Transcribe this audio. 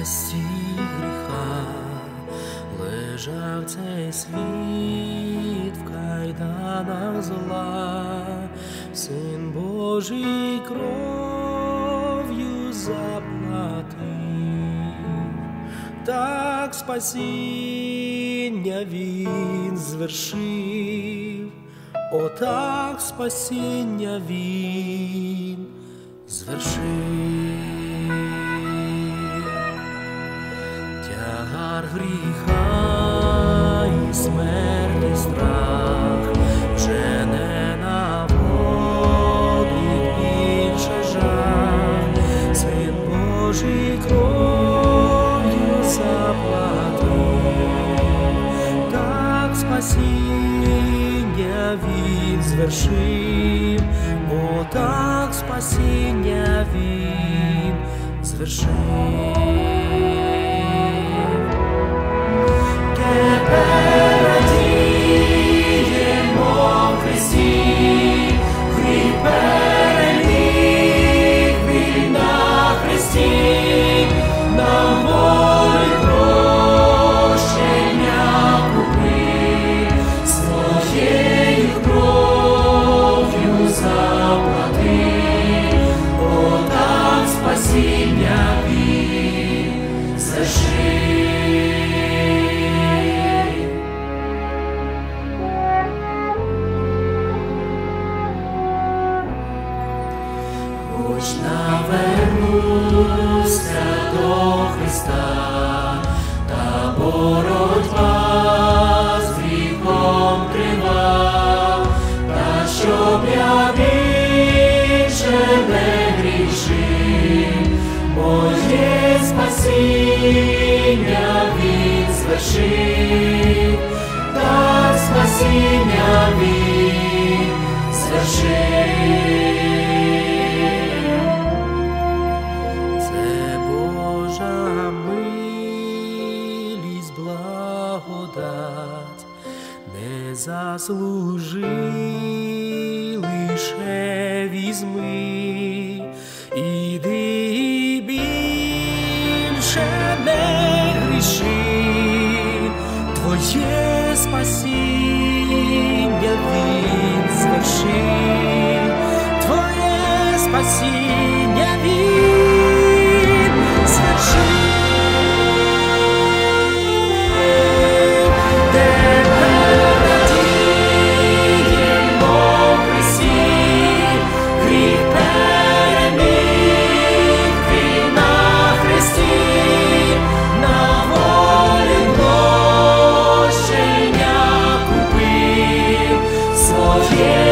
тяжкості гріха лежав цей світ в кайданах зла, Син Божий кров'ю заплатив, так спасіння Він звершив, отак спасіння Він звершив. Тягар гріха і смерти страх вже не наводить більше жах, Син Божий кров'ю заплатив, так спасіння Він звершив, отак спасіння Він звершив. Тепер радіємо в Христі, гріх переміг Він на хресті, нам волю прощення купив, своєю кров'ю заплатив, отак спасіння Він звершив. Хоч навернувся до Христа, та боротьба з гріхом трива, та щоб я більше не грішив, моє спасіння Він звершив, так спасіння Він звершив. Не заслужи, лише візьми, іди і більше не гріши, твоє спасіння Він звершив, твоє спасіння Він звершив. Yeah.